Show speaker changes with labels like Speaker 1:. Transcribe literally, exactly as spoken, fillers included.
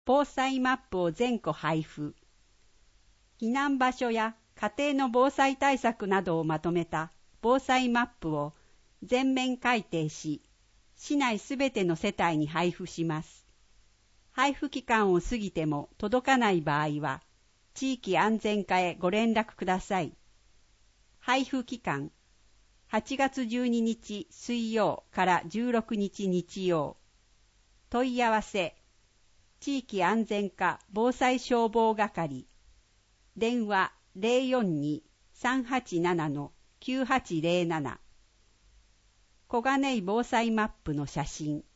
Speaker 1: 防災マップを全戸配布。避難場所や家庭の防災対策などをまとめた防災マップを全面改訂し、市内すべての世帯に配布します。配布期間を過ぎても届かない場合は、地域安全課へご連絡ください。配布期間、はちがつじゅうににち水曜からじゅうろくにち日曜。問い合わせ、地域安全課防災消防係。電話 ゼロよんに さんはちなな きゅうはちゼロなな。小金井防災マップの写真。